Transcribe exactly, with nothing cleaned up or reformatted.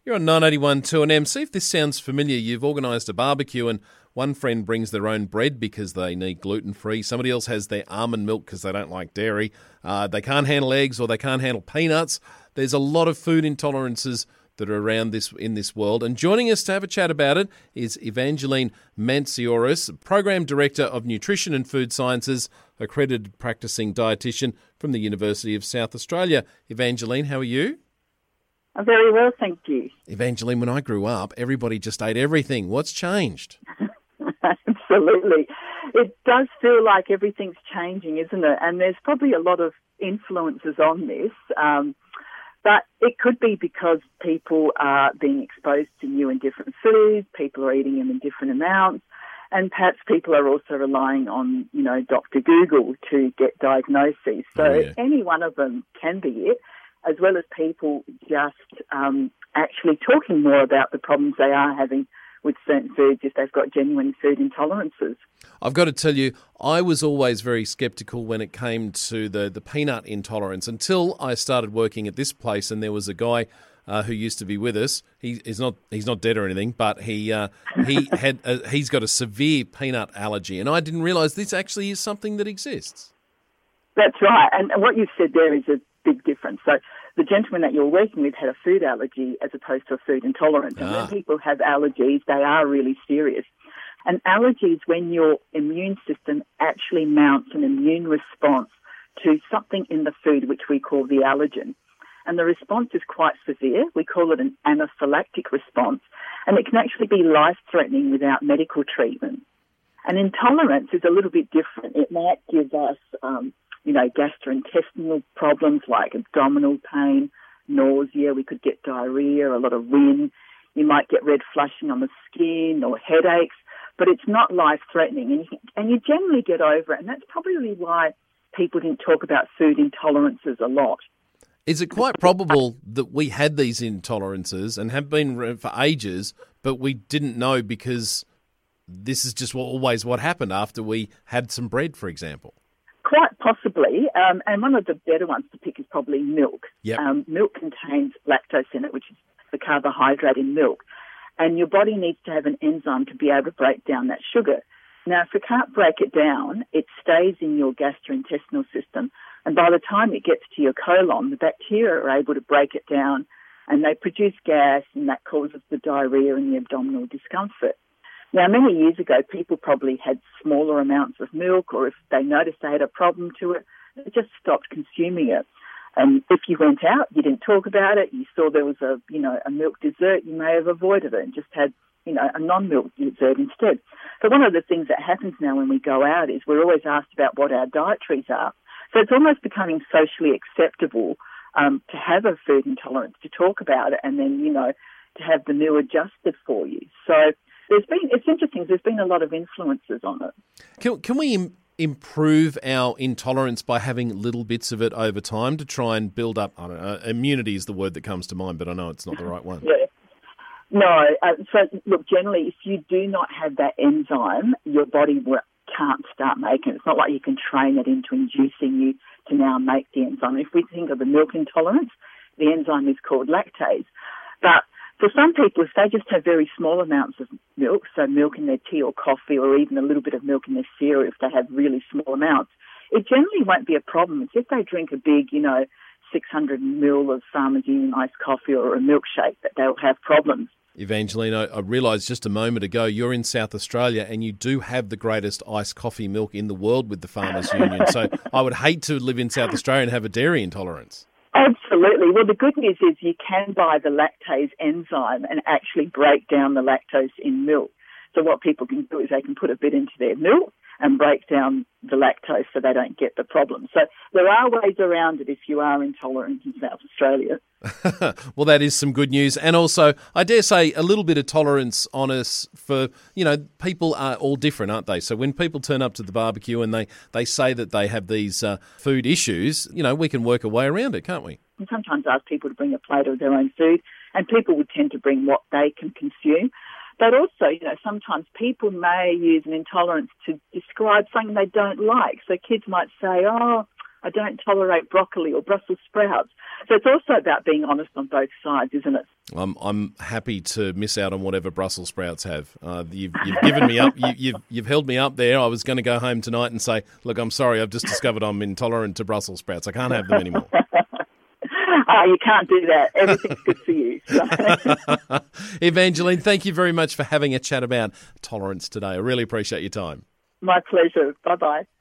You're on nine eighty-one two and M. See if this sounds familiar. You've organised a barbecue and one friend brings their own bread because they need gluten-free. Somebody else has their almond milk because they don't like dairy. Uh, they can't handle eggs or they can't handle peanuts. There's a lot of food intolerances that are around this in this world. And joining us to have a chat about it is Evangeline Mantsioris, Program Director of Nutrition and Food Sciences, accredited practicing dietitian from the University of South Australia. Evangeline, how are you? I'm very well, thank you. Evangeline, when I grew up, everybody just ate everything. What's changed? Absolutely. It does feel like everything's changing, isn't it? And there's probably a lot of influences on this. Um, but it could be because people are being exposed to new and different foods, people are eating them in different amounts, and perhaps people are also relying on, you know, Doctor Google to get diagnoses. So Oh, yeah. any one of them can be it, as well as people just um, actually talking more about the problems they are having with certain foods if they've got genuine food intolerances. I've got to tell you, I was always very sceptical when it came to the, the peanut intolerance until I started working at this place, and there was a guy uh, who used to be with us. He is not he's not dead or anything, but he uh, he had a, he's got a severe peanut allergy, and I didn't realise this actually is something that exists. That's right, and what you've said there is a big difference. So the gentleman that you're working with had a food allergy as opposed to a food intolerance. And Ah. when people have allergies, they are really serious. And allergies, when your immune system actually mounts an immune response to something in the food, which we call the allergen. And the response is quite severe. We call it an anaphylactic response. And it can actually be life-threatening without medical treatment. And intolerance is a little bit different. It might give us um, you know, gastrointestinal problems like abdominal pain, nausea. We could get diarrhea, a lot of wind. You might get red flushing on the skin or headaches, but it's not life-threatening. And you, and you generally get over it, and that's probably why people didn't talk about food intolerances a lot. Is it quite probable that we had these intolerances and have been for ages, but we didn't know because this is just what, always what happened after we had some bread, for example? Quite possibly, um, and one of the better ones to pick is probably milk. Yep. Um, milk contains lactose in it, which is the carbohydrate in milk, and your body needs to have an enzyme to be able to break down that sugar. Now, if it can't break it down, it stays in your gastrointestinal system, and by the time it gets to your colon, the bacteria are able to break it down, and they produce gas, and that causes the diarrhea and the abdominal discomfort. Now, many years ago, people probably had smaller amounts of milk, or if they noticed they had a problem to it, they just stopped consuming it. And if you went out, you didn't talk about it, you saw there was a, you know, a milk dessert, you may have avoided it and just had, you know, a non-milk dessert instead. But one of the things that happens now when we go out is we're always asked about what our dietaries are. So it's almost becoming socially acceptable um, to have a food intolerance, to talk about it, and then, you know, to have the meal adjusted for you. So There's been, it's interesting, there's been a lot of influences on it. Can, can we im- improve our intolerance by having little bits of it over time to try and build up, I don't know, immunity is the word that comes to mind, but I know it's not the right one. Yeah. No, uh, so look, generally, if you do not have that enzyme, your body will, can't start making it. It's not like you can train it into inducing you to now make the enzyme. If we think of the milk intolerance, the enzyme is called lactase. But for some people, if they just have very small amounts of milk, so milk in their tea or coffee, or even a little bit of milk in their cereal, if they have really small amounts, it generally won't be a problem. It's if they drink a big, you know, six hundred milliliters of Farmers Union iced coffee or a milkshake that they'll have problems. Evangeline, I, I realised just a moment ago you're in South Australia and you do have the greatest iced coffee milk in the world with the Farmers Union. So I would hate to live in South Australia and have a dairy intolerance. Absolutely. Well, the good news is you can buy the lactase enzyme and actually break down the lactose in milk. So what people can do is they can put a bit into their milk and break down the lactose so they don't get the problem. So there are ways around it if you are intolerant in South Australia. Well, that is some good news. And also, I dare say, a little bit of tolerance on us for, you know, people are all different, aren't they? So when people turn up to the barbecue and they, they say that they have these uh, food issues, you know, we can work a way around it, can't we? And sometimes ask people to bring a plate of their own food, and people would tend to bring what they can consume. But also, you know, sometimes people may use an intolerance to describe something they don't like. So kids might say, oh, I don't tolerate broccoli or Brussels sprouts. So it's also about being honest on both sides, isn't it? I'm I'm happy to miss out on whatever Brussels sprouts have. Uh, you've, you've given me up. You, you've you've held me up there. I was going to go home tonight and say, look, I'm sorry. I've just discovered I'm intolerant to Brussels sprouts. I can't have them anymore. Oh, you can't do that. Everything's good for you. So. Evangeline, thank you very much for having a chat about tolerance today. I really appreciate your time. My pleasure. Bye-bye.